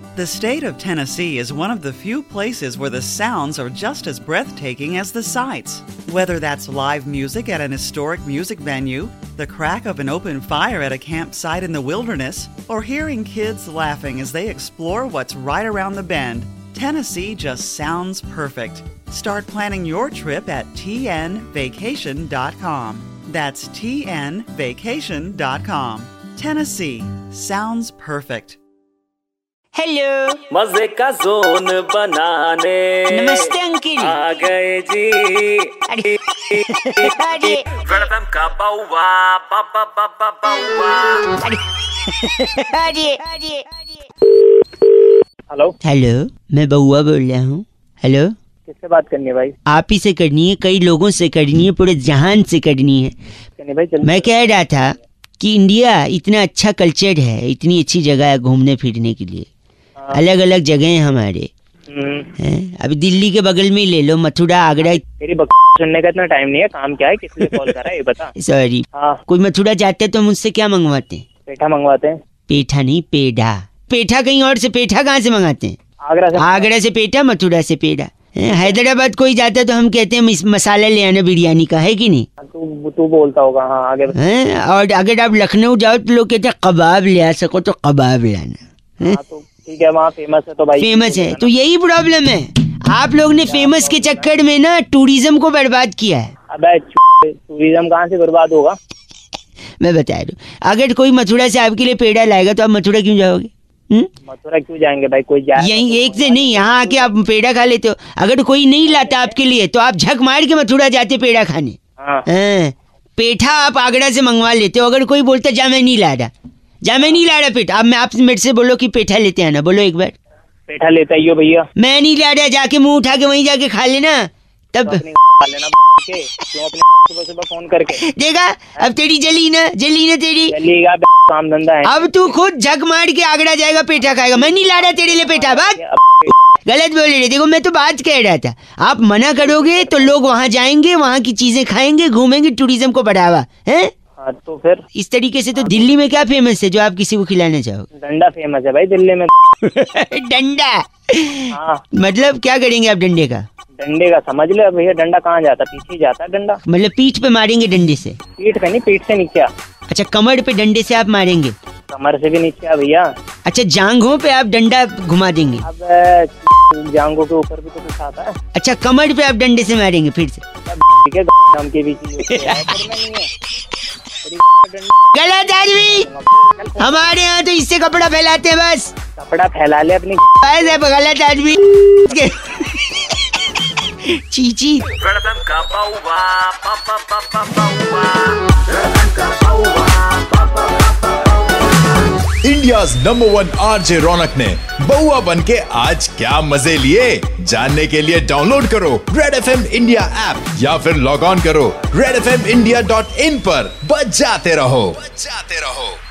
The state of Tennessee is one of the few places where the sounds are just as breathtaking as the sights. Whether that's live music at an historic music venue, the crack of an open fire at a campsite in the wilderness, or hearing kids laughing as they explore what's right around the bend, Tennessee just sounds perfect. Start planning your trip at tnvacation.com. That's tnvacation.com. Tennessee sounds perfect. Hello, मजे का zone बनाने नमस्ते uncle. आ गए जी। अरे welcome का बाउवा बाबा बाबा बाउवा। अरे hello hello, मैं बउआ बोल रहा हूँ। हेलो, किससे बात करनी है भाई? आप ही से करनी है, कई लोगों से करनी है, पूरे जहान से करनी है। करनी भाई चल। मैं कह रहा था कि इंडिया इतना अच्छा कल्चर है, इतनी अच्छी जगह है घूमने फिरने के लिए, अलग अलग जगह हैं हमारे। हैं? अभी दिल्ली के बगल में ही ले लो, मथुरा, आगरा। तेरी सुनने का इतना टाइम नहीं है। काम क्या है, किस लिए कॉल करा है ये बता। सॉरी, कोई मथुरा जाते तो मुझसे क्या मंगवाते हैं? पेठा मंगवाते हैं। पेठा नहीं, पेड़ा। पेठा कहीं और से, पेठा कहाँ से मंगाते हैं? आगरा से पेठा, मथुरा से पेड़ा। हैदराबाद कोई जाता तो हम कहते हैं मसाला ले आना बिरयानी का, है कि नहीं? तू बोलता होगा। हाँ आगे। और अगर आप लखनऊ जाओ तो लोग कहते हैं कबाब ले आ सको तो कबाब लाना। तो ठीक है, वहाँ फेमस है तो भाई फेमस है तो यही प्रॉब्लम है, आप लोग ने फेमस के चक्कर में ना टूरिज्म को बर्बाद किया है। अबे टूरिज्म कहाँ से बर्बाद होगा? मैं बता रहा हूँ, अगर कोई मथुरा से आपके लिए पेड़ा लाएगा तो आप मथुरा क्यों जाओगे? मथुरा क्यों जाएंगे भाई? कोई जाए यही एक से नहीं, यहाँ आके आप पेड़ा खा लेते हो। अगर कोई नहीं लाता आपके लिए तो आप झक मार के मथुरा जाते पेड़ा खाने। पेठा आप आगरा से मंगवा लेते हो। अगर कोई बोलता जा मैं नहीं ला रहा, जा मैं नहीं ला रहा पेठा, अब मैं आप मेरे से बोलो कि पेठा लेते आना, बोलो एक बार। पेठा लेता ही हो भैया। मैं नहीं ला रहा, जाके मुंह उठा के वहीं जाके खा लेना। तब खा लेना के क्यों अपने सुबह सुबह फोन करके। देखा, अब तेरी जली ना तेरी जलीगा, काम धंधा है। अब तू खुद झक मार के आगरा जाएगा, पेठा खाएगा। मैं नहीं ला रहा तेरे लिए पेठा, बात गलत बोल रहे। देखो मैं तो बात कह रहा था, आप मना करोगे तो लोग वहाँ जाएंगे, वहाँ की चीजें खाएंगे, घूमेंगे, टूरिज्म को बढ़ावा है। तो फिर इस तरीके से तो दिल्ली में क्या फेमस है जो आप किसी को खिलाना चाहोगे? डंडा फेमस है भाई दिल्ली में। डंडा? मतलब क्या करेंगे आप डंडे का? डंडे का समझ ले भैया, डंडा कहाँ जाता? पीछे जाता है डंडा। मतलब पीठ पे मारेंगे डंडे से? पीठ पे नहीं, पीठ से नीचे। अच्छा, कमर पे डंडे से आप मारेंगे? कमर से भी नीचे भैया। अच्छा, जांघों पे आप डंडा घुमा देंगे? अब जांघों के ऊपर भी तो कुछ आता है। अच्छा, कमर पे आप डंडे से मारेंगे फिर से? ठीक है, के बीच गलत आदमी, हमारे यहाँ तो इससे कपड़ा फैलाते हैं बस। कपड़ा फैला ले अपनी। गलत आदमी। चीची। इंडियाज़ नंबर 1 आरजे रौनक ने बउआ बन के आज क्या मजे लिए, जानने के लिए डाउनलोड करो रेड FM इंडिया ऐप या फिर लॉग ऑन करो redfmindia.in पर। बजाते रहो।